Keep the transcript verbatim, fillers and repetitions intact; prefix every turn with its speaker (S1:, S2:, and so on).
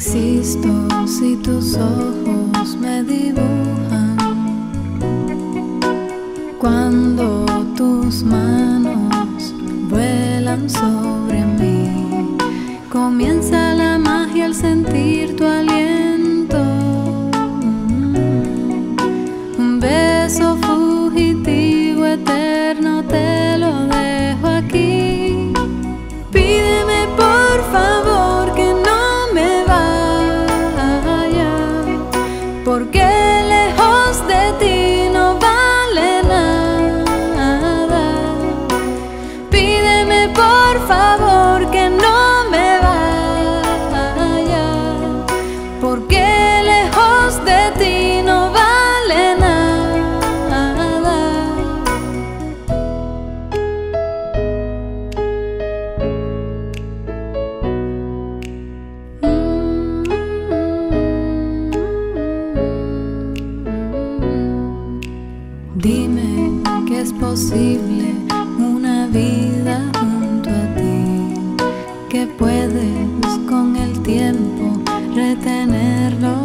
S1: existo si tus ojos me dibujan, cuando tus manos vuelan sobre mí, comienza la magia al sentir tu aliento, un beso fugitivo eterno te lo dejo aquí. Pídeme por favor que no me vaya, porque lejos de ti no vale nada. Pídeme por favor que no me vaya, porque lejos de ti no vale nada. Dime que es posible una vida junto a ti, que puedes con el tiempo retenerlo